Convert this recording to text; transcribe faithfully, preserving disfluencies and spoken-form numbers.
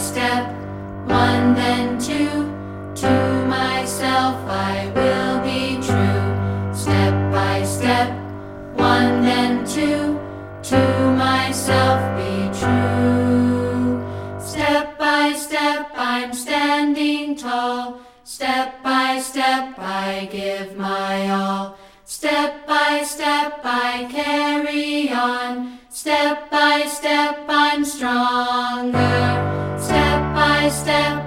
step, one then two. To myself I will be true. Step by step, one then two. To myself be true. Step by step I'm standing tall. Step by step I give my all. Step by step I carry on. Step by step I'm stronger. Step by step